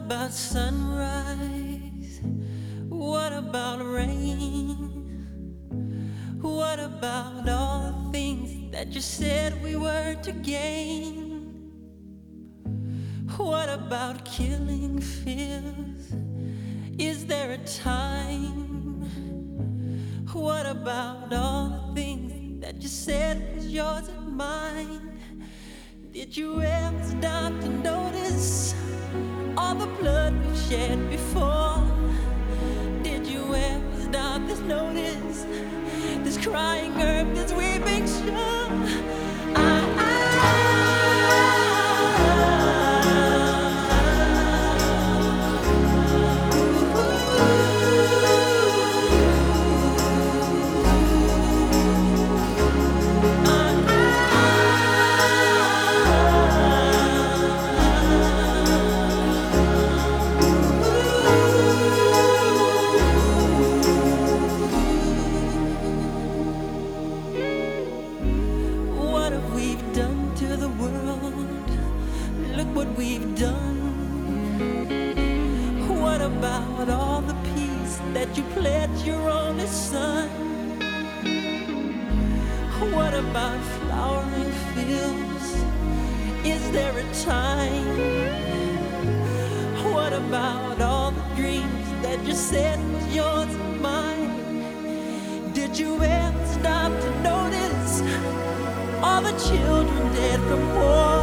about sunrise? What about rain? What about all the things that you said we were to gain? What about killing fears? Is there a time? What about all the things that you said was yours and mine? Did you ever stop to notice all the blood we've shed before? Did you ever stop to notice this crying earth, this weeping shore? What have we done to the world? Look what we've done. What about all the peace that you pledged your only son? What about flowering fields? Is there a time? What about all the dreams that you said was yours and mine? Did you ever stop to notice all the children dead from war?